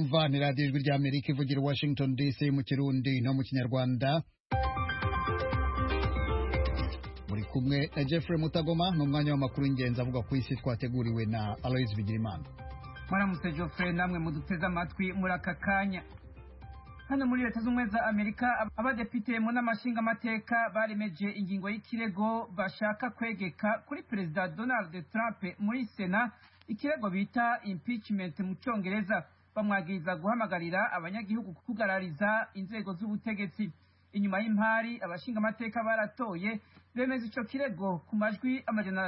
murumva ni radiyo ijwi ry'Amerika ivugira Washington DC mu Kirundi no mu Kinyarwanda. Muri kumwe na Jeffrey Mutagoma mu mwanya w'amakuru y'ingenzi avuga ku isi twateguriwe na Aloys Bigirimana. Mwaramutse Jeffrey, namwe muduteze amatwi muri aka kanya. Hano muri Leta z'Ubumwe za Amerika abadepite mu n'amashinga amateka baremeje ingingo y'ikirego bashaka kwegeka kuri Perezida Donald Trump muri Sena, ikirego bita impeachment mu Congereza, bamwagiriza guhamagarira abanyagihugu kugarariza inzego z'ubutegetsi. Inyuma y'impari abashinga amateka baratoye bemeza ico kirego ku majwi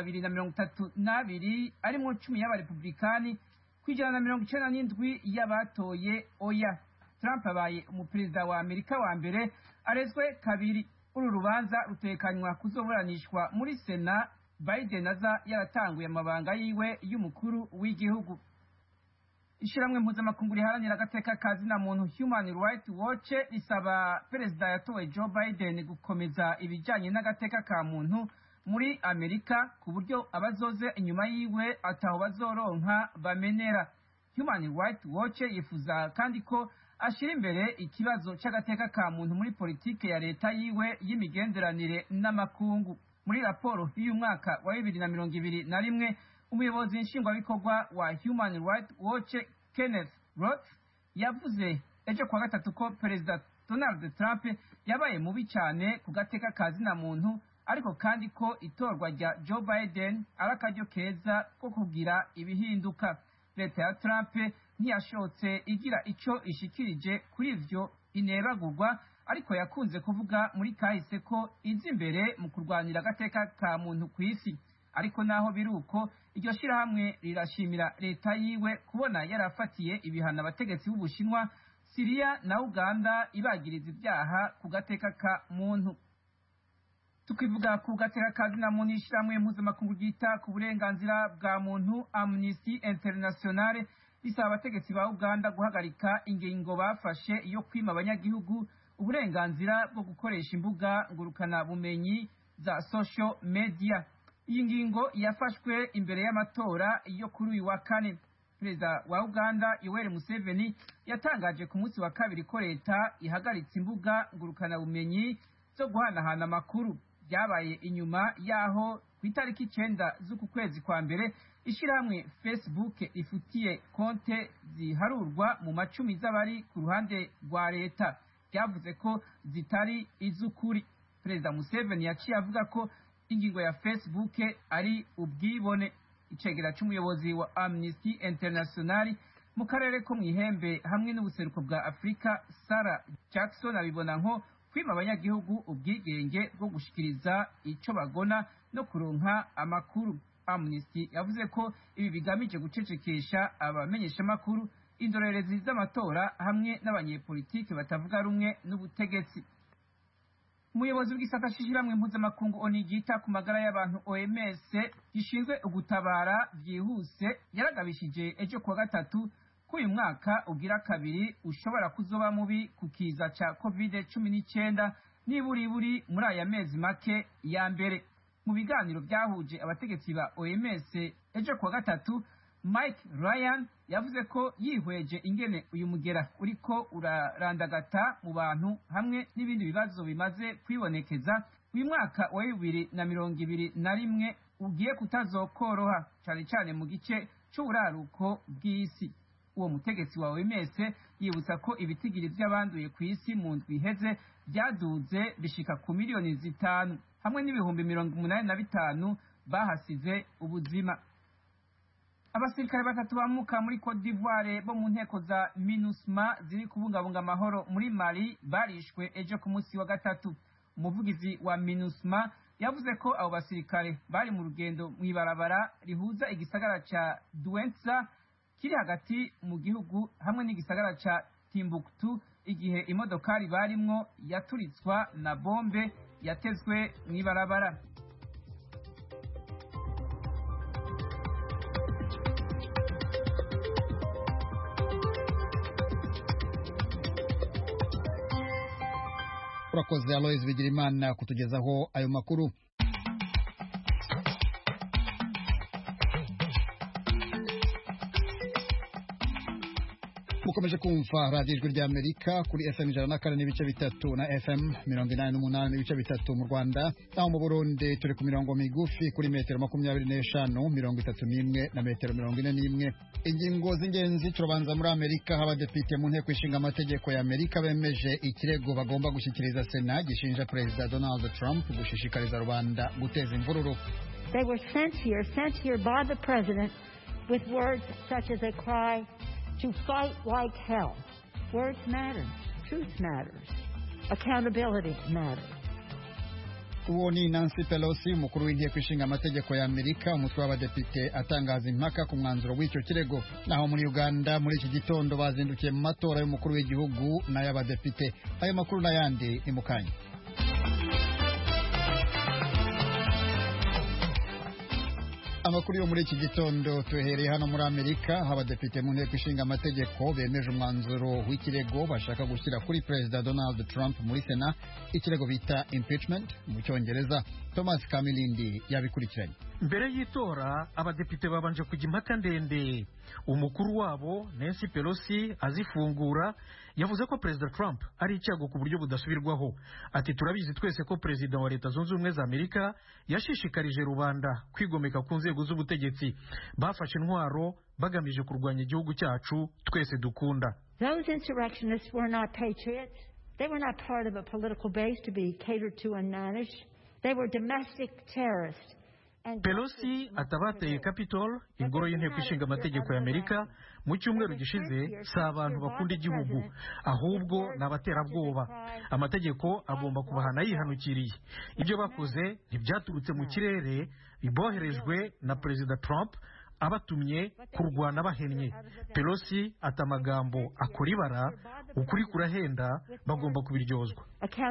232 arimwo 10 y'abarepublikani kwijana na 97 y'abatoye oya. Trump abaye umuperezida wa Amerika wa mbere arezwe kabiri. Uru rubanza rutekanywa kuzoburanishwa muri Sena, Biden aza yaratanguye amabanga yiwe y'umukuru w'igihugu. Ishiramwe mpuzamakungu riharanira agateka ka zina muntu Human Rights Watch risaba perezida yatowe Joe Biden gukomeza ibijanye n'agateka ka muntu muri Amerika ku buryo abazoze inyuma yiwe ataho bazoronka bamenera. Human Rights Watch yifuza kandi ko ashira imbere ikibazo c'agateka ka muntu muri politike ya leta yiwe y'imigenderanire n'amakungu. Muri raporo y'uyu mwaka wa 2021 umuyobozi nshingwabikorwa wa Human Rights Watch Kenneth Roth yavuze ejo kwa gatatu ko Perezida Donald Trump yabaye mubi cyane ku gateka ka zina muntu, ariko kandi ko itorwa rya Joe Biden ari akaryo keza ko kugira ibihinduka. Leta ya Trump ntiyashotse igira ico ishikirije kuri ivyo inebagurwa, ariko yakunze kuvuga muri kahise ko izi imbere mu kurwanira agateka ka muntu ku isi. Ariko naho biruko, iryo shirahamwe rirashimira leta yiwe kubona yarafatiye ibihano abategetsi b'Ubushinwa, Syria na Uganda ibagiriza ibyaha ku gateka ka muntu. Tukivuga ku gateka ka zina muntu, ishiramwe mpuzamakungu ryita ku burenganzira bwa muntu Amnesty International risaba abategetsi ba Uganda guhagarika ingingo bafashe yo kwima abanyagihugu uburenganzira bwo gukoresha imbuga ngurukana bumenyi za social media. Iyi ngingo yafashwe imbere y'amatora yo kuri uyu wa kane. Perezida wa Uganda Yoweri Museveni yatangaje ku munsi wa kabiri ko leta ihagaritse imbuga ngurukana bumenyi zo guhanahana amakuru. Byabaye inyuma yaho ku itariki 9 z'uku kwezi kwa mbere ishirahamwe Facebook ifutiye konte ziharurwa mu macumi z'abari ku ruhande rwa leta, byavuze ko zitari iz'ukuri. Perezida Museveni yaciye avuga ko ingingo ya Facebook ari ubwibone. Icegera c'umuyobozi wa Amnesty International mu karere ko mwihembe hamwe n'ubuseruko bwa Afrika, Sarah Jackson, abibona nko kwima abanyagihugu ubwigenge bwo gushikiriza ico bagona no kuronka amakuru. Amnesty yavuze ko ibi bigamije gucecekesha abamenyesha makuru, indorerezi z'amatora hamwe n'abanyepolitike batavuga rumwe n'ubutegetsi. Umuyobozi w'igisata c'ishiramwe mpuzamakungu ONU ryita ku magara y'abantu OMS gishinzwe ugutabara vyihuse yaragabishije ejo kuwa gatatu ko uyu mwaka ugira kabiri ushobora kuzoba mubi ku kiza ca COVID-19 niburiburi muri aya mezi make ya mbere. Mu biganiro byahuje abategetsi ba OMS ejo kuwa gatatu, Mike Ryan yavuze ko yihweje ingene uyu mugera uriko urarandagata mu bantu hamwe n'ibindi bibazo bimaze kwibonekeza, uyu mwaka wa 2021 ugiye kutazokoroha cyane cyane mu gice c'uburaruko bw'isi. Uwo mutegetsi wa OMS yibutsa ko ibitigiri by'abanduye ku isi mu ndwi iheze byaduze bishika ku miliyoni 5 hamwe n'ibihumbi 85 bahasize ubuzima. Abasirikare batatu bamuka muri Cote d'Ivoire bo mu nteko za MINUSMA ziri kubungabunga amahoro muri Mali barishwe ejo ku munsi wa gatatu. Umuvugizi wa MINUSMA yavuze ko abo basirikare bari mu rugendo mw'ibarabara rihuza igisagara ca Douentza kiri hagati mu gihugu hamwe n'igisagara ca Timbuktu igihe imodokari barimwo yaturitswa na bombe yatezwe mw'ibarabara. Urakoze Aloys Bigirimana kutugezaho ayo makuru. mukomeje kumva radiyo ijwi ry'Amerika kuri FM 104 n'ibice bitatu na FM 88 n'ibice bitatu mu Rwanda, aho mu Burundi turi ku mirongo migufi kuri metero 25, 31 na metero 41. Ingingo z'ingenzi turabanza muri Amerika, aho abadepite mu nteko ishinga amategeko ya Amerika bemeje ikirego bagomba gushyikiriza Sena gishinja Perezida Donald Trump gushishikariza rubanda guteza imvururu. They were sent here by the president with words such as a cry to fight like hell. Words matter. Truth matters. Accountability matters. Uwo ni Nancy Pelosi, umukuru w'inteko ishinga amategeko ya Amerika, umutwe w'abadepite atangaza impaka ku mwanzuro w'icyo kirego. Naho muri Uganda muri iki gitondo bazindukiye mu matora y'umukuru w'igihugu n'ay'abadepite. Ayo makuru n'ayandi ni mukanya. Amakuru yo muri iki gitondo tuhereye hano muri Amerika, abadepite mu nteko ishinga amategeko bemeje umwanzuro w'ikirego bashaka gushyira kuri Perezida Donald Trump muri Sena, ikirego bita impeachment mu Cyongereza. Thomas Kamilindi yabikurikiranye. Mbere y'itora abadepite babanje kujya impaka ndende. Umukuru wabo Nancy Pelosi azifungura yavuze ko Perezida Trump ari icyago ku buryo budasubirwaho. Ati turabizi twese ko Perezida wa Leta Zunze Ubumwe za Amerika yashishikarije rubanda kwigomeka ku nzego z'ubutegetsi, bafashe intwaro bagamije kurwanya igihugu cyacu twese dukunda. Those insurrectionists were not patriots. They were not part of a political base to be catered to and managed. They were domestic terrorists. Pelosi atabateye Capitol, ingoro y'inteko ishinga amategeko ya Amerika, mu cyumweru gishize si abantu bakunda igihugu, ahubwo n'abaterabwoba. Amategeko agomba kubahana yihanukiriye. Ibyo bakoze ntibyaturutse mu kirere, biboherejwe na Perezida Trump abatumye kurwana bahennye. Pelosi ata amagambo akora ibara, ukuri kurahenda, bagomba kubiryozwa.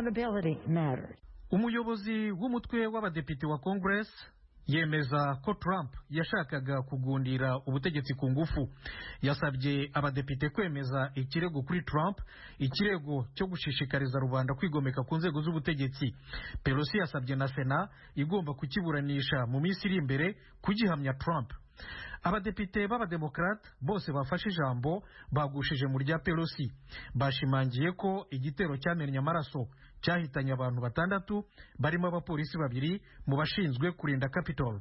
Umuyobozi w'umutwe w'abadepite wa Congress yemeza ko Trump yashakaga kugundira ubutegetsi ku ngufu. Yasabye abadepite kwemeza ikirego kuri Trump, ikirego cyo gushishikariza rubanda kwigomeka ku nzego z'ubutegetsi. Pelosi yasabye na Sena igomba kukiburanisha mu minsi iri imbere kugihamya Trump. Abadepite b'abademokrate bose bafashe ijambo bagushije mu rya Pelosi, bashimangiye ko igitero cyamennye amaraso cyahitanye abantu 6 barimo abapolisi 2 mu bashinzwe kurinda Capitol.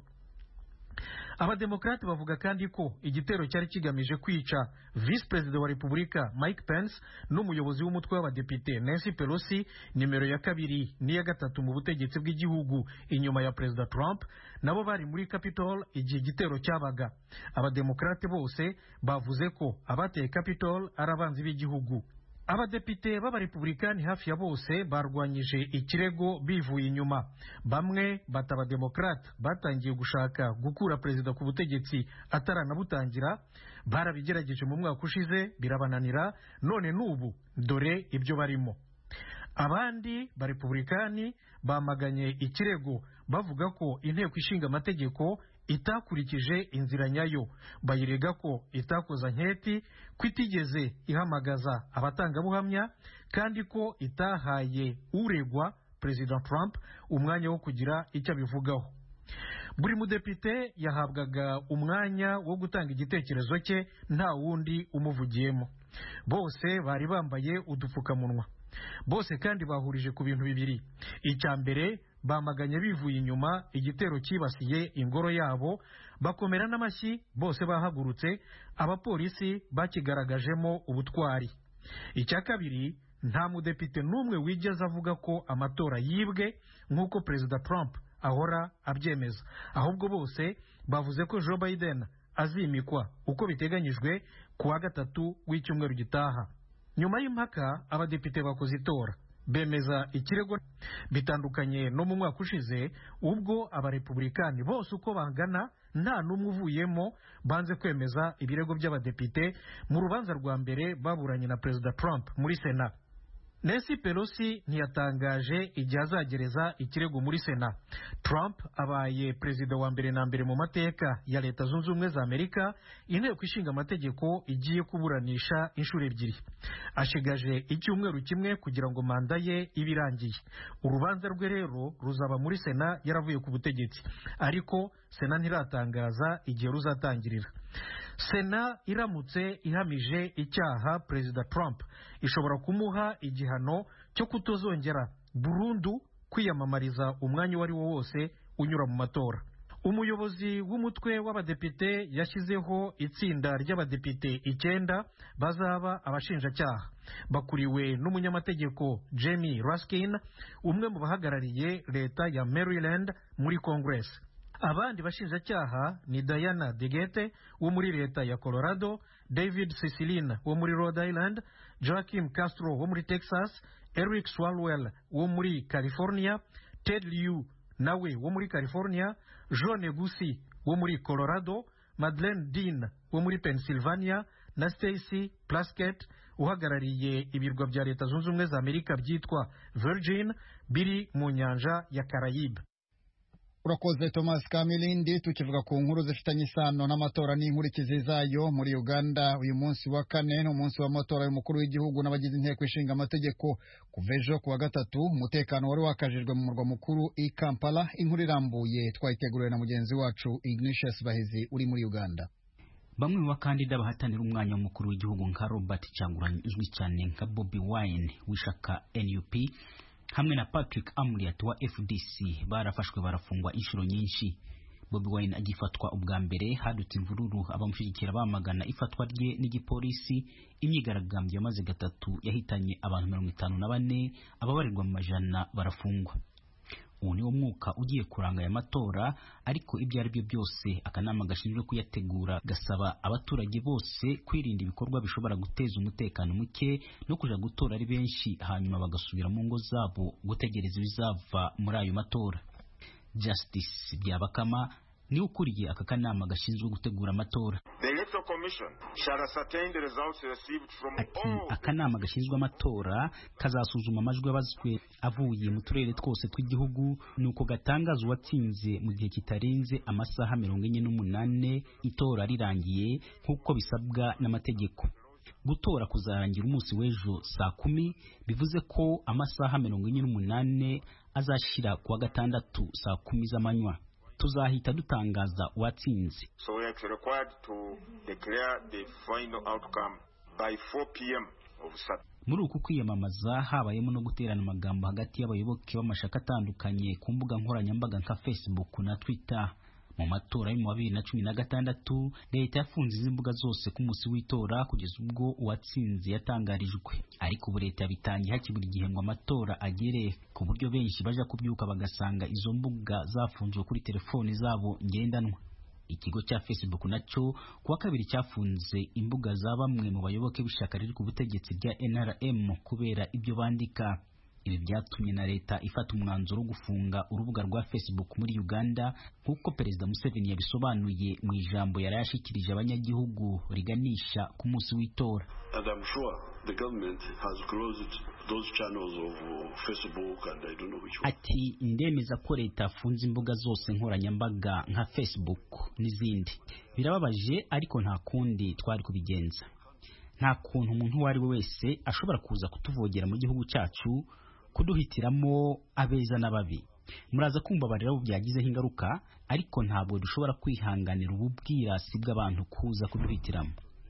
Abademokrate bavuga kandi ko igitero cyari kigamije kwica Vice President wa Repubulika Mike Pence n'umuyobozi w'umutwe w'abadepite Nancy Pelosi, nimero ya 2 n'iya 3 mu butegetsi bw'igihugu inyuma ya Perezida Trump, nabo bari muri Capitol igihe igitero cyabaga. Abademokrate bose bavuze ko abateye Capitol ari abanzi b'igihugu. Abadepite b'abarepublikani hafi ya bose barwanyije ikirego bivuye inyuma. Bamwe bat'abademokrate batangiye gushaka gukura perezida ku butegetsi ataranabutangira, barabigerageje mu mwaka ushize birabananira, none n'ubu dore ibyo barimo. Abandi barepublikani bamaganye ikirego bavuga ko inteko ishinga amategeko itakurikije inzira nyayo, bayirega ko itakoza nketi, ko itigeze ihamagaza abatangabuhamya, kandi ko itahaye uregwa President Trump umwanya wo kugira icyo abivugaho. Buri mudepite yahabwaga umwanya wo gutanga igitekerezo cye nta wundi umuvugiyemo. Bose bari bambaye udupfukamunwa. Bose kandi bahurije ku bintu bibiri. Icya mbere, bamaganye bivuye inyuma igitero cyibasiye ingoro yabo, bakomera n'amashyi, bose bahagurutse, abapolisi bakigaragajemo ubutwari. Icya kabiri, nta mudepite n'umwe wigeze avuga ko amatora yibwe nk'uko Perezida Trump ahora abyemeza, ahubwo bose bavuze ko Joe Biden azimikwa uko biteganyijwe ku wa 3 w'icyumweru gitaha. Nyuma y'impaka abadepite bakoze itora, bemeza ikirego bitandukanye no mu mwaka ushize ubwo abarepublikani bose uko bangana nta n'umwe uvuyemo banze kwemeza ibirego by'abadepite mu rubanza rwa mbere baburanye na Perezida Trump muri Sena. Nancy Pelosi ntiyatangaje igihe azagereza ikirego muri Sena. Trump abaye perezida wa mbere na mbere mu mateka ya Leta Zunze Ubumwe za Amerika inteko ishinga amategeko igiye kuburanisha inshuro 2. Ashigaje icyumweru kimwe kugira ngo manda ye ibirangiye. Urubanza rwe rero ruzaba muri Sena yaravuye ku butegetsi, ariko Sena ntiratangaza igihe ruzatangirira. Sena iramutse ihamije icyaha Perezida Trump ishobora kumuha igihano cyo kutozongera burundu kwiyamamariza umwanya uwo ari wo wose unyura mu matora. Umuyobozi w'umutwe w'abadepite yashyizeho itsinda ry'abadepite 9 bazaba abashinjacyaha, bakuriwe n'umunyamategeko Jamie Raskin, umwe mu bahagarariye leta ya Maryland muri Congress. Abandi bashinjacyaha ni Diana Degete wo muri leta ya Colorado, David Cicilline wo muri Rhode Island, Joaquin Castro wo muri Texas, Eric Swalwell wo muri California, Ted Lieu nawe wo muri California, John Negusi wo muri Colorado, Madeleine Dean wo muri Pennsylvania na Stacey Plaskett uhagarariye ibirwa bya Leta Zunze Ubumwe za Amerika byitwa Virgin biri mu nyanja ya Caraïbe. Urakoze Thomas Kamilindi. Tukivuga ku nkuru zifitanye isano n'amatora n'inkurikizi zayo muri Uganda, uyu munsi wa kane n'umunsi w'amatora y'umukuru w'igihugu n'abagize inteko ishinga amategeko. Kuva ejo kuwa gatatu umutekano wari wakajijwe mu murwa mukuru i Kampala. Inkuru irambuye twayiteguriwe na mugenzi wacu Ignatius Bahizi uri muri Uganda. Bamwe mu bakandida bahatanira umwanya w'umukuru w'igihugu nka Robert Kyagulanyi uzwi cyane nka Bobi Wine w'ishyaka NUP hamwe na Patrick Amuriat wa FDC barafashwe barafungwa inshuro nyinshi. Bobi Wine agifatwa ubwa mbere hadutse imvururu, abamushyigikira bamagana ifatwa rye n'igipolisi. Imyigaragambyo yamaze gatatu yahitanye abantu 54, ababarirwa mu majana barafungwa. Ubu ni wo mwuka ugiye kuranga aya matora, ariko ibyo ari byo byose akanama gashinzwe kuyategura gasaba abaturage bose kwirinda ibikorwa bishobora guteza umutekano muke no kuja gutora ari benshi hanyuma bagasubira mu ngo zabo gutegereza ibizava muri ayo matora. Justice Byabakama ni ukuriye aka kanama gashinzwe gutegura amatora. Ati akanama gashinzwe amatora kazasuzuma amajwi abazwe avuye mu turere twose tw'igihugu, nuko gatangaza uwatsinze mu gihe kitarenze amasaha 48 itora rirangiye nk'uko bisabwa n'amategeko. Gutora kuzarangira umunsi w'ejo saa 10, bivuze ko amasaha 48 azashira kuwa gatandatu saa 10 z'amanywa. Tuzahita dutangaza uwatsinze. So we are required to declare the final outcome by 4 p.m. of Saturday. Muri uku kwiyamamaza habayemo no guterana amagambo hagati y'abayoboke b'amashaka atandukanye ku mbuga nkoranyambaga nka Facebook na Twitter. Mu matora yo mu 2016 leta yafunze izi mbuga zose ku munsi w'itora kugeza ubwo uwatsinze yatangarijwe, ariko ubu leta yabitangiye hakibura igihe ngo amatora agere, ku buryo benshi baja kubyuka bagasanga izo mbuga zafunzwe kuri telefoni zabo ngendanwa. Ikigo cya Facebook nacyo kuwa kabiri cyafunze imbuga za bamwe mu bayoboke b'ishyaka riri ku butegetsi rya NRM kubera ibyo bandika. Ibi byatumye na leta ifata umwanzuro wo gufunga urubuga rwa Facebook muri Uganda, nk'uko Perezida Museveni yabisobanuye mu ijambo yari yashikirije abanyagihugu riganisha ku munsi w'itora. And I'm sure the government has closed those channels of Facebook and I don't know which one. Ati ndemeza ko leta afunze imbuga zose nkoranyambaga nka Facebook n'izindi. Birababaje ariko nta kundi twari kubigenza. Nta kuntu umuntu uwo ari we wese ashobora kuza kutuvogera mu gihugu cyacu, kuduhitiramo abeza n'ababi. Muraza kumva barira byagizeho ingaruka, ariko ntabwo dushobora kwihanganira ububwirasi bw'abantu kuza kuduhitiramo.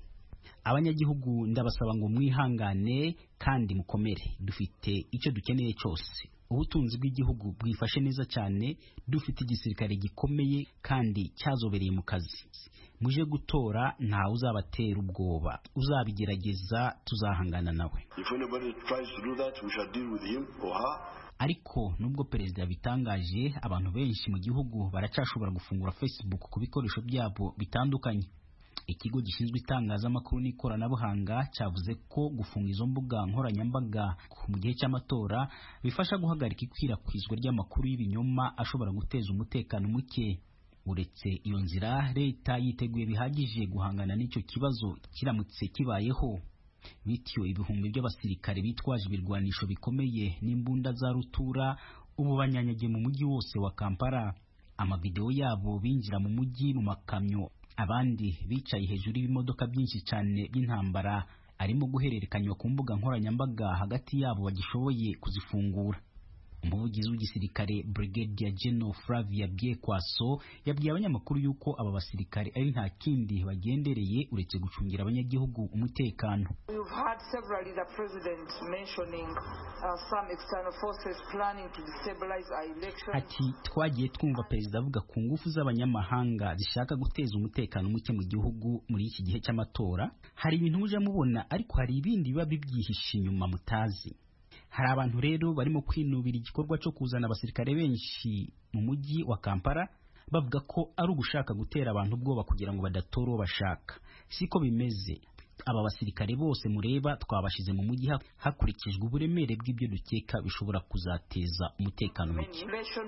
Abanyagihugu ndabasaba ngo mwihangane kandi mukomere. Dufite icyo dukeneye cyose. Ubutunzi bw'igihugu bwifashe neza cyane, dufite igisirikare gikomeye kandi cyazobereye mu kazi. Muje gutora nta uzabatera ubwoba, uzabigerageza tuzahangana nawe. If anybody tries to do that, we shall deal with him or her. Ariko nubwo perezida bitangaje, abantu benshi mu gihugu baracashobora gufungura Facebook ku bikoresho byabo bitandukanye. Ikigo gishinzwe itangazamakuru n'ikoranabuhanga cyavuze ko gufunga izo mbuga nkoranyambaga mu gihe cy'amatora bifasha guhagarika ikwirakwizwa ry'amakuru y'ibinyoma ashobora guteza umutekano muke. Uretse iyo nzira, leta yiteguye bihagije guhangana n'icyo kibazo kiramutse kibayeho. Bityo ibihumbi by'abasirikare bitwaje ibirwanisho bikomeye n'imbunda za rutura ubu banyanyagiye mu mujyi wose wa Kampala. Amavideo yabo binjira mu mujyi mu makamyo, abandi bicaye hejuru y'ibimodoka byinshi cyane by'intambara arimo guhererekanywa ku mbuga nkoranyambaga hagati yabo bagishoboye kuzifungura. umuvugizi w'igisirikare Brigadier General Flavia Byekwaso yabwiye abanyamakuru yuko aba basirikare ari nta kindi bagendereye uretse gucungira abanyagihugu umutekano. We've had several the president mentioning some external forces planning to destabilize our elections. Ati twagiye twumva perezida avuga ku ngufu z'abanyamahanga zishaka guteza umutekano muke mu gihugu muri iki gihe cy'amatora. Hari ibintu muje mubona ariko hari ibindi biba bibyihishe inyuma mutazi. Hari abantu rero barimo kwinubira igikorwa cyo kuzana abasirikare benshi mu mujyi wa Kampala bavuga ko ari ugushaka gutera abantu ubwoba kugira ngo badatora uwo bashaka. Siko bimeze. Aba basirikare bose mureba twabashize mu mujyi hakurikijwe uburemere bw'ibyo dukeka bishobora kuzateza umutekano muke.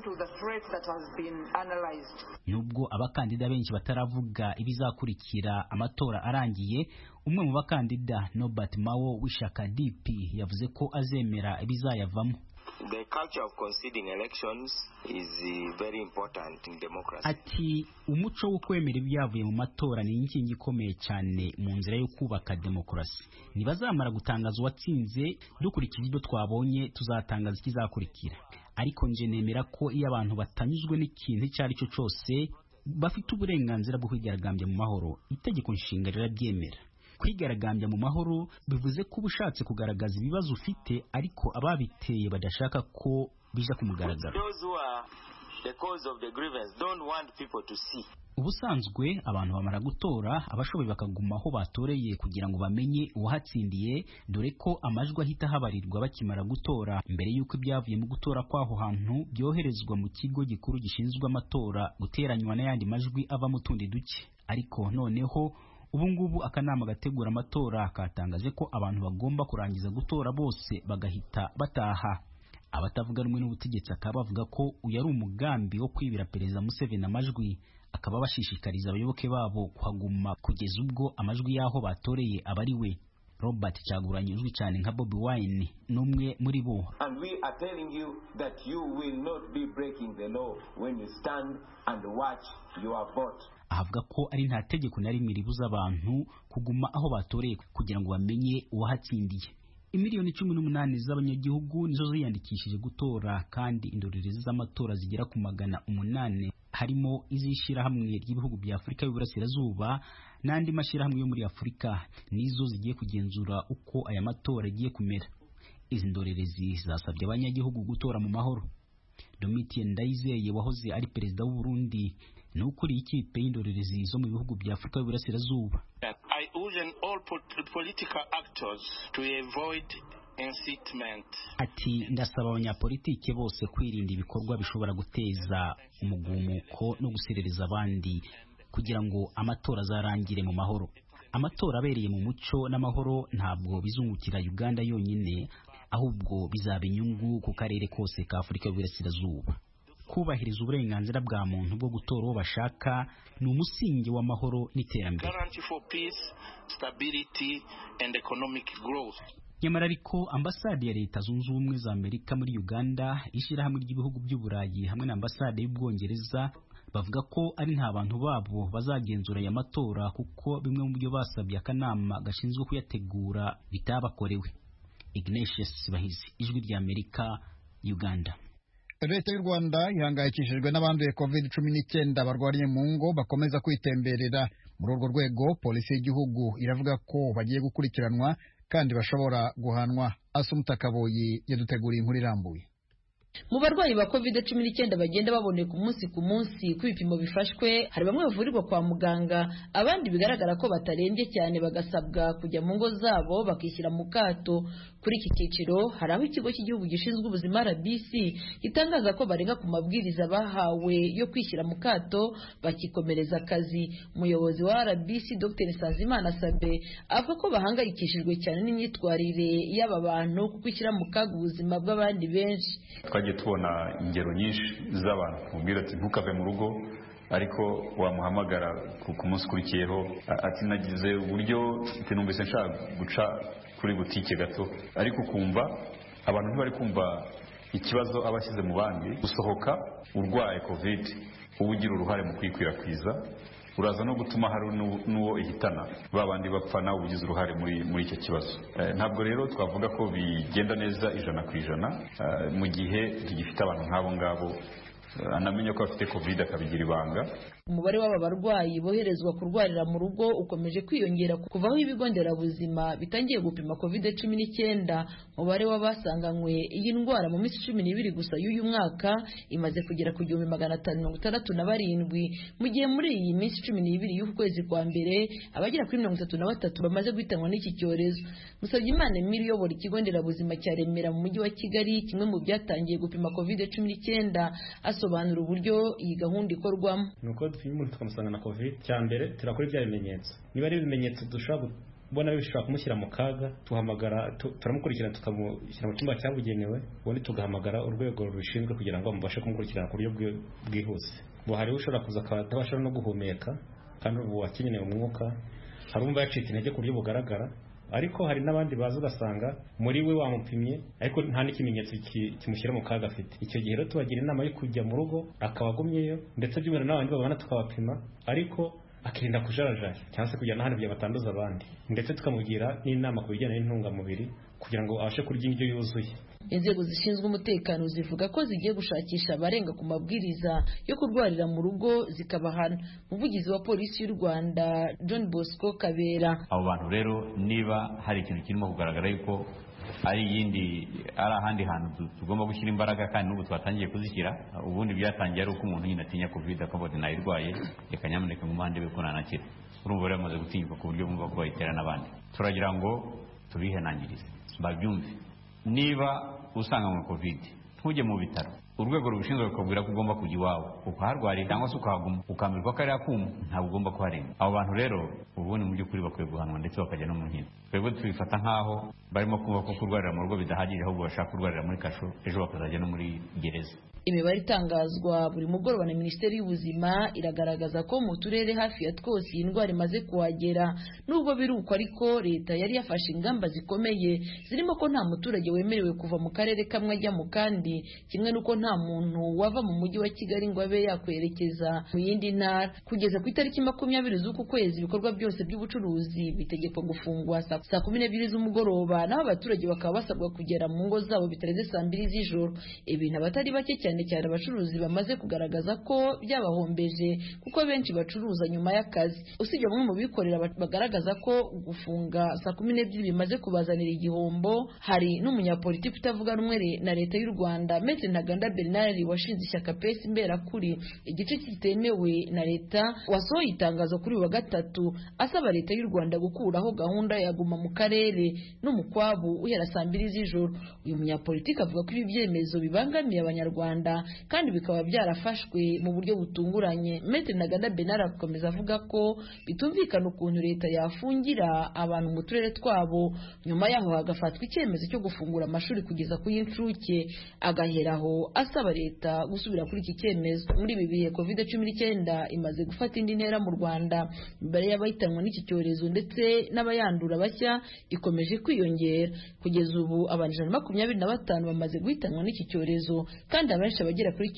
Nubwo abakandida benshi bataravuga ibizakurikira amatora arangiye, umwe mu bakandida Norbert Mao w'ishyaka DP yavuze ko azemera ibizayavamo. The culture of conceding elections is very important in democracy. Ati umuco wo kwemera ibyavuye mu matora ni inkingi ikomeye cyane mu nzira yo kubaka demokarasi. Nibazamara gutangaza uwatsinze dukurikije ibyo twabonye tuzatangaza ikizakurikira. Ariko nje nemera ko iyo abantu batanyuzwe n'ikintu icyo ari cyo cyose bafite uburenganzira bwo kwigaragambya mu mahoro. Itegeko nshinga rirabyemera. Kwigaragambya mu mahoro bivuze ko ubushatse kugaragaza ibibazo ufite ariko ababiteye badashaka ko bija kumugaragara. Ubusanzwe abantu bamara gutora abashoboye bakaguma aho batoreye kugira ngo bamenye uwahatsindiye, dore ko amajwi ahita habarirwa bakimara gutora mbere y'uko ibyavuye mu gutora kwaho hantu byoherezwa mu kigo gikuru gishinzwe amatora guteranywa n'ayandi majwi ava mu tundi duce. Ariko noneho ubungubu akanama gategura amatora katangaje ko abantu bagomba kurangiza gutora bose bagahita bataha. Abatavuga rumwe n'ubutegetsi akaba bavuga ko uyu ari umugambi wo kwibira perezida Museveni amajwi, akaba bashishikariza abayoboke babo kuhaguma kugeza ubwo amajwi y'aho batoreye abari we. Robert Kyagulanyi uzwi cyane nka Bobi Wine n'umwe muri bo. And we are telling you that you will not be breaking the law when you stand and watch your vote. Avuga ko ari nta tegeko na rimwe ribuza abantu kuguma aho batoreye kugira ngo bamenye uwahatsindiye. Imiliyoni 18 z'abanyagihugu nizo ziyandikishije gutora, kandi indorerezi z'amatora zigera ku 800 harimo izishira hamwe ry'ibihugu bya Afurika y'Uburasirazuba n'andi mashirahamwe yo muri Afurika nizo zigiye kugenzura uko aya matora agiye kumera. Izi ndorerezi zasabye abanyagihugu gutora mu mahoro. Domitien Ndayizeye wahoze ari perezida w'u Burundi n'ukuri ikipe y'indorerezi zo mu bihugu bya Afurika y'Uburasirazuba. I urge all political actors to avoid incitement. Ati ndasaba abanyapolitike bose kwirinda ibikorwa bishobora guteza umugumuko no guserereza abandi kugira ngo amatora azarangire mu mahoro. Amatora abereye mu muco n'amahoro ntabwo bizungukira Uganda yonyine, ahubwo bizaba inyungu ku karere kose ka Afurika y'Uburasirazuba. Kubahiriza uburenganzira bwa muntu bwo gutora uwo bashaka ni umusingi w'amahoro n'iterambere. Nyamara ariko ambasade ya Leta Zunze Ubumwe za Amerika muri Uganda, ishyirahamwe ry'ibihugu by'Uburayi hamwe na ambasade y'Ubwongereza bavuga ko ari nta bantu babo bazagenzura aya matora kuko bimwe mu byo basabye akanama gashinzwe kuyategura bitabakorewe. Ignatius Bahizi, Ijwi rya Amerika, Uganda. Leta y'u Rwanda ihangayikishijwe n'abanduye COVID-19 barwariye mu ngo bakomeza kwitemberera. Muri urwo rwego polisi y'igihugu iravuga ko bagiye gukurikiranwa kandi bashobora guhanwa. Asumta Kaboyi yaduteguriye inkuru irambuye. Mu barwayi ba COVID-19 bagenda baboneka umunsi ku munsi ku bipimo bifashwe, hari bamwe bavurirwa kwa muganga, abandi bigaragara ko batarembye cyane bagasabwa kujya mu ngo zabo bakishyira mu kato. Kuri iki cyiciro hari aho ikigo cy'igihugu gishinzwe ubuzima RBC gitangaza ko barenga ku mabwiriza bahawe yo kwishyira mu kato bakikomereza akazi. Umuyobozi wa RBC Dr. Nsanzimana Sabe avuga ko bahangayikishijwe cyane n'imyitwarire y'aba bantu kuko ishyira mu kaga ubuzima bw'abandi benshi. Twagiye tubona ingero nyinshi z'abantu kumubwira ati ntukave mu rugo, ariko wamuhamagara ku munsi ukurikiyeho ati nagize uburyo numvise nshaka guca kuri butike gato, ariko kumva abantu ntibari kumva ikibazo abashyize mu bandi. Gusohoka urwaye COVID uba ugira uruhare mu kwikwirakwiza, uraza no gutuma hari n'uwo ihitana babandi bapfa nawe ugize uruhare muri icyo kibazo. Ntabwo rero twavuga ko bigenda neza 100% mu gihe gifite abantu nk'abo ngabo anamenya ko afite covid akabigira ibanga. Umubare w'aba barwayi boherezwa kurwarira mu rugo ukomeje kwiyongera kuva aho ibigo nderabuzima bitangiye gupima COVID-19. Umubare w'abasanganywe iyi ndwara mu minsi 12 gusa y'uyu mwaka imaze kugera ku 1567, mu gihe muri iyi minsi 12 y'uku kwezi kwa mbere abagera kuri 33 bamaze guhitanwa n'iki cyorezo. Musabyimana Emile uyobora ikigo nderabuzima cya Remera mu mujyi wa Kigali, kimwe mu byatangiye gupima COVID-19, asobanura uburyo iyi gahunda ikorwamo. Iyo umuntu tukamusanga na covid, cya mbere turakora ibya bimenyetso. Niba ari ibimenyetso dushobora kubona bishobora kumushyira mu kaga, tuhamagara turamukurikirana tukamushyira mu cyumba cyabugenewe, ubundi tugahamagara urwego rushinzwe kugira ngo mubashe kumukurikirana ku buryo bwihuse. Hari ushobora kuza akatabasha no guhumeka kandi ubu akeneye umwuka, hari umva yacitse intege ku buryo bugaragara, ariko hari n'abandi baza ugasanga muri we wamupimye ariko nta n'ikimenyetso kimushyira mu kaga afite. Icyo gihe rero tubagira inama yo kujya mu rugo akabagumyeyo, ndetse by'umwihariko n'abandi babana tukabapima, ariko akirinda kujarajara cyangwa se kujya n'ahandi kugira batanduza abandi, ndetse tukamugira n'inama ku bijyanye n'intungamubiri kugira ngo abashe kurya indyo yuzuye. Inzego zishinzwe umutekano zivuga ko zigiye gushakisha abarenga ku mabwiriza yo kurwarira mu rugo zikabahana. Umuvugizi wa polisi y'u Rwanda John Bosco Kabera: abo bantu rero niba hari ikintu kirimo kugaragara yuko ari ahandi hantu tugomba gushyira imbaraga, kandi n'ubu twatangiye kuzishyira. Ubundi byatangiye ari uko umuntu nyine atinya covid akabona nayirwaye, reka nyamuneka mu mpande be ko nanakira. Urumva rero amaze gutinyuka ku buryo bumva ko bayitera n'abandi. Turagira ngo tubihenangirize babyumve. Niba usanga mu covid ntujye mu bitaro, urwego rubishinzwe rukabwira ko ugomba kujya iwawe ukaharwarira cyangwa se ukahaguma ukamirwa kariya kuma, ntabwo ugomba kuharenga. Abo bantu rero ubundi mu by'ukuri bakwiye guhanwa ndetse bakajya no mu nkino. Twebwe tubifata nk'aho barimo kumva ko kurwarira mu rugo bidahagije, ahubwo bashaka kurwarira muri kasho, ejo bakazajya no muri gereza. Imibare itangazwa buri mugoroba na Minisiteri y'Ubuzima iragaragaza ko mu turere hafi ya twose iyi ndwara imaze kuhagera. Nubwo biruko ariko leta yari yafashe ingamba zikomeye zirimo ko nta muturage wemerewe kuva mu karere kamwe ajya mu kandi, kimwe nuko nta muntu wava mu mujyi wa Kigali ngo abe yakwerekeza mu yindi ntara. Kugeza ku itariki 20 z'uku kwezi ibikorwa byose by'ubucuruzi bitegekwa gufungwa saa 12 z'umugoroba, naho abaturage bakaba basabwa kugera mu ngo zabo bitarenze saa 2 z'ijoro. Ibintu abatari bake cyane abacuruzi bamaze kugaragaza ko byabahombeje kuko benshi bacuruza nyuma y'akazi. Usibye bamwe mu bikorera bagaragaza ko gufunga saa 12 bimaze kubazanira igihombo, hari n'umunyapolitiki utavuga rumwe na leta y'u Rwanda Maître Ntaganda Bernard washinze ishyaka PS Imberakuri, igice kitemewe na leta, wasohoye itangazo kuri wa gatatu asaba leta y'u Rwanda gukuraho gahunda ya guma mu karere n'umukwabu uhera saa 2 z'ijoro. Uyu munyapolitiki avuga ko ibi byemezo bibangamiye abanyarwanda kandi bikaba byarafashwe mu buryo butunguranye. Maître Ntaganda Bernard akomeza avuga ko bitumvikana ukuntu leta yafungira abantu mu turere twabo, nyuma yaho hagafatwa icyemezo cyo gufungura amashuri kugeza ku y'incuke, agaheraho asaba leta gusubira kuri iki cyemezo. Muri ibi bihe COVID-19 imaze gufata indi ntera mu Rwanda, imbere y'abahitanwa n'iki cyorezo ndetse n'abayandura bashya ikomeje kwiyongera. Kugeza ubu abantu 125 bamaze guhitanwa n'iki cyorezo, kandi abenshi abagera kuri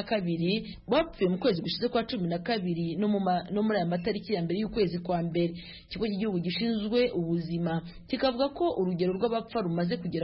1/2 bapfuye mu kwezi gushize kwa 12 no muri aya matariki ya mbere y'ukwezi kwa mbere. Ikigo cy'igihugu gishinzwe ubuzima kikavuga ko urugero rw'abapfa rumaze kugera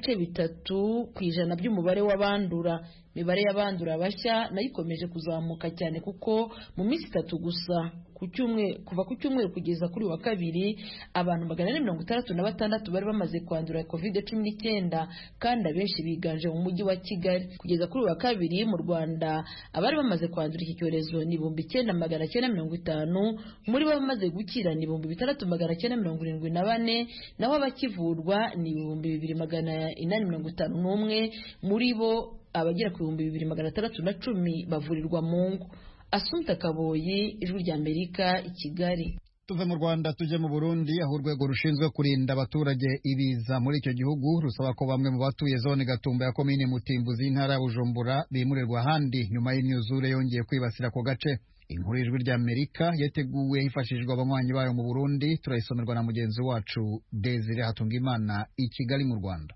1.3% by'umubare w'abandura. Imibare y'abandura bashya nayo ikomeje kuzamuka cyane kuko mu minsi 3 gusa kuva ku cyumweru kugeza kuri wa kabiri abantu 166 bari bamaze kwandura COVID-19, kandi abenshi biganje mu mujyi wa Kigali. Kugeza kuri wa kabiri mu Rwanda abari bamaze kwandura iki cyorezo ni 9,950, muri bo bamaze gukira ni 6,974, naho abakivurwa ni 2,851, muri bo abagera ku 2,610 bavurirwa mu ngo. Assumpta Kaboyi, Ijwi ry'Amerika, i Kigali. Tuve mu Rwanda tujye mu Burundi, aho urwego rushinzwe kurinda abaturage ibiza muri icyo gihugu rusaba ko bamwe mu batuye zone Gatumba ya komine Mutimbuzi y'intara ya Bujumbura bimurirwa ahandi nyuma y'imyuzure yongeye kwibasira ako gace. Inkuru y'Ijwi ry'Amerika yateguwe hifashishijwe abanywanyi bayo mu Burundi, turayisomerwa na mugenzi wacu Desire Hatungimana i Kigali mu Rwanda.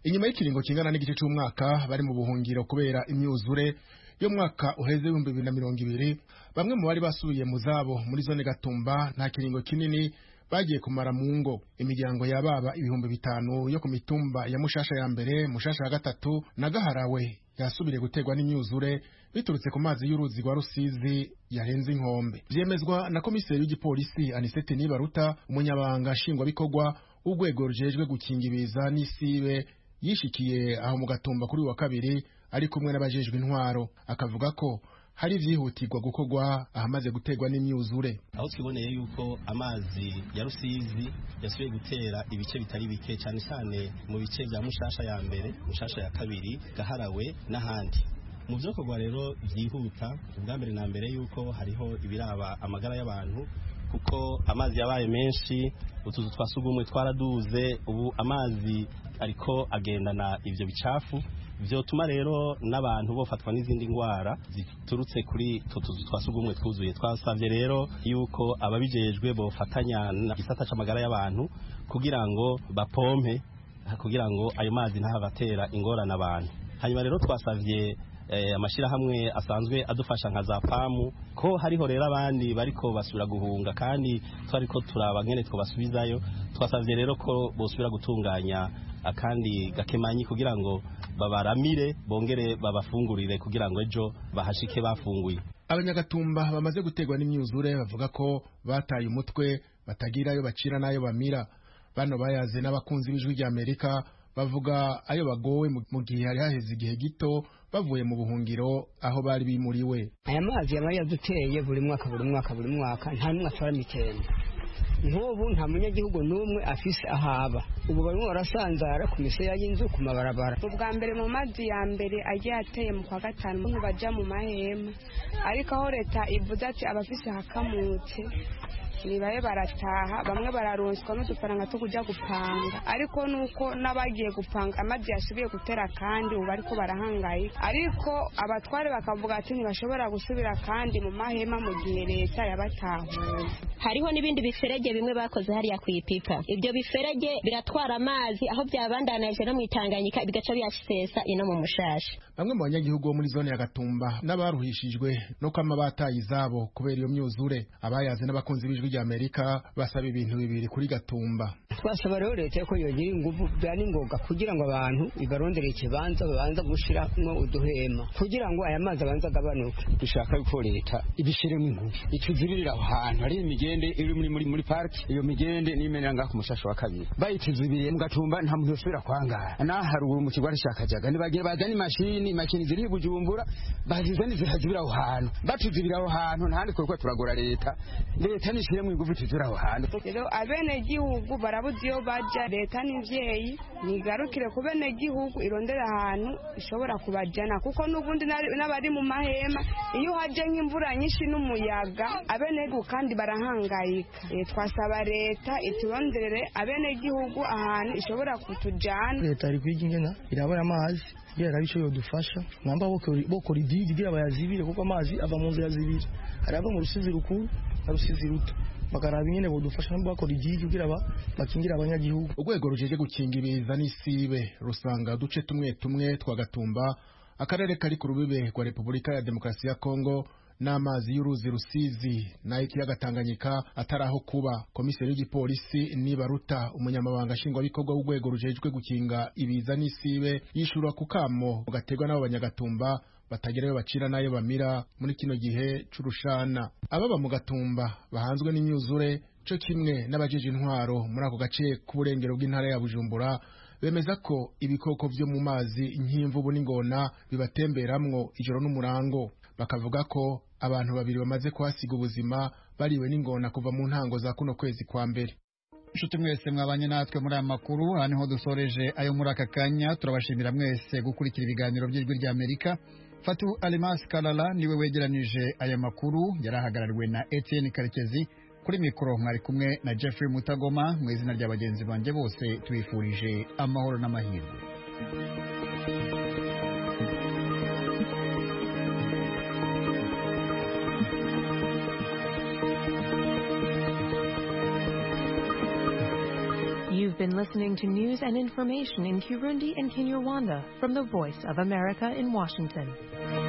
inyuma y'ikiringo kingana n'igice cy'umwaka bari mu buhungiro kubera imyuzure yo mwaka uheze 2020 bamwe mu bari basubiye mu zabo muri zone Gatumba nta kiringo kinini bagiye kumara mu ngo. Imiryango yababa 5,000 yo ku mitumba ya Mushasha ya mbere, Mushasha ya gatatu na Gaharawe yasubiriye gutegwa n'imyuzure biturutse ku mazi y'uruzi rwa Rusizi yarenze inkombe. Vyemezwa na komiseri w'igipolisi Anisete Nibaruta, umunyabanga nshingwabikorwa urwego rujejwe gukinga ibiza n'isibe yishikiye aho mu Gatumba kuri wa kabiri ari kumwe n'abajejwe intwaro. Akavuga ko hari vyihutirwa gukorwa ahamaze gutegwa n'imyuzure. Aho twiboneye yuko amazi ya Rusizi yasubiye gutera ibice bitari bike cyane cyane mu bice bya Mushasha ya mbere, Mushasha ya kabiri, Gaharawe n'ahandi. Mu vyokorwa rero vyihuta, ubwa mbere na mbere yuko hariho ibiraba amagara y'abantu kuko amazi yabaye menshi, utuzu twasugumwe twaraduze, ubu amazi ariko agendana ivyo bicafu vyotuma rero n'abantu bofatwa n'izindi ngwara ziturutse kuri tutuzu twasugumwe twuzuye. Twasavye rero yuko ababijejwe bofatanya na gisata c'amagara y'abantu kugira ngo bapompe kugira ngo ayo mazi ntahabatera ingorane abantu. Hanyuma rero twasavye amashirahamwe asanzwe adufasha nka za pamu ko hariho rero abandi bariko basubira guhunga kandi twariko turaba ngene twobasubizayo. Twasavye rero ko bosubira gutunganya akandi gakemanyi kugira ngo babaramire bongere babafungurire kugira ngo ejo bahashike bafunguye. Abanyagatumba bamaze gutegwa n'imyuzure bavuga ko bataye umutwe batagirayo bacira nayo bamira. Bano bayaze n'abakunzi b'ijwi rya Amerika bavuga ayo bagowe mu gihe hari haheze igihe gito bavuye mu buhungiro aho bari bimuriwe. Aya mazi yaba yaduteye buri mwaka nta numwe atwara mitende. Nk'ubu nta munyagihugu n'umwe afise ahaba. Ubu barimo barasanzara ku miseya y'inzu ku mabarabara. Ubwa mbere mu mazi ya mbere agiye ateye mu kwa gatanu mu baja mu mahema, ariko aho leta ivuze ati abafise hakamutse nibaye barataha, bamwe bararonswa n'udufaranga two kuja gupanga, ariko nuko n'abagiye gupanga amazi yasubiye gutera kandi ubu ariko barahangayika. Ariko abatware bakavuga ati ntibashobora gusubira kandi mu mahema mu gihe leta yabatahuye. Hariho n'ibindi biferege bimwe bakoze hariya kuyipika. Ibyo biferege biratwara amazi aho byabandanaje no mwitanganyika bigaca byasesa ino mu Mushasha. Bamwe mu banyagihugu bo muri zone ya Gatumba n'abaruhishijwe no kwama bataye izabo kubera iyo myuzure, abayaze n'abakunzi b'ijwi rya Amerika basaba ibintu bibiri kuri Gatumba. Twasaba rero leta ko yogira ingufu byani ngoga kugira ngo abantu ibarondere ikibanza babanza gushiramo uduhema kugira ngo aya mazi abanza agabanuka. Dushaka ko leta ibishiremo ingufu ituzibirira ahantu hari imigende iri muri park. Iyo migende nimenera ngaho ku Mushasha wa kabiri bayituzibiriye mu Gatumba nta muntu usubira kwangara. Naharuguru mu kigwari cyakajaga nibagiye bazana imashini ziri Bujumbura bazizana zihazibira aho hantu batuzibira aho hantu ntandi ko turagora leta nishire ingufu tuzira aho hantu. Rero abene gihugu barabuze iyo baja, leta n'ivyeyi nigarukire ku bene gihugu irondera ahantu ishobora kubajana kuko n'ubundi n'abari mu mahema iyo haje nk'imvura nyinshi n'umuyaga abene gihugu kandi barahangayika. Twasaba leta ituronderere abene gihugu ahantu ishobora kutujana. Leta iri kwigingena irabona amazi yera bico yodufasha namba bokora ididi gira bayazibire kuko amazi ava mu nzira zibiri arava mu Rusizi rukuru na Rusizi ruto bakaraba nyene bodufasha namba bakora ididi kugira bakingira abanyagihugu. Urwego rujeje gukinga ibiza n'isibe rusanga duce tumwe twa Gatumba akarere kari ku rubibe rwa Repubulika ya Demokarasi ya Kongo n'amazi y'uruzi Rusizi na ikiyaga Tanganyika ataraho kuba. Komiseri w'igipolisi Nibaruta, umunyamabanga nshingwabikorwa w'urwego rujejwe gukinga ibiza n'isibe, yishura ku kamo gategwa n'abo banyagatumba batagerayo bacira nayo bamira muri kino gihe c'urushana. Ababa mu Gatumba bahanzwe n'imyuzure co kimwe n'abajeje intwaro muri ako gace k'uburengero bw'intara ya Bujumbura bemeza ko ibikoko vyo mu mazi nk'imvubu n'ingona bibatemberamwo ijoro n'umurango. Bakavuga ko abantu babiri bamaze kuhasiga ubuzima bariwe n'ingona kuva mu ntango za kuno kwezi kwa mbere. Nshuti mwese mwabanye natwe muri aya makuru, aha niho dusoreje ayo muri aka kanya. Turabashimira mwese gukurikira ibiganiro by'ijwi rya Amerika. Fatu Alimas Kalala niwe wegeranije aya makuru, yarahagarariwe na Etienne Karekezi. Kuri mikoro mwari kumwe na Jeffrey Mutagoma. Mu izina rya bagenzi banje bose tubifurije amahoro n'amahirwe. You've been listening to news and information in Kirundi and Kinyarwanda from the Voice of America in Washington.